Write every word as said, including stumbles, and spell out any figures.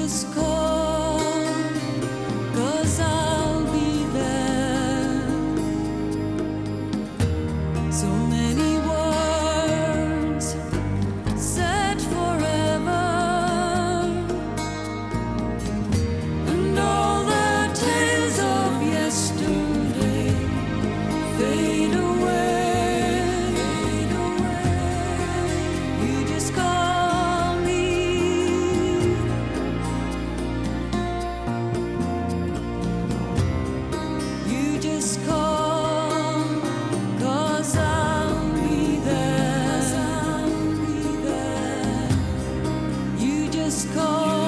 just call, 'cause I'll be there. So many words said forever, and all the tales of yesterday fade away, fade away. You just call me. You just call, 'cause I'll be there. You just call.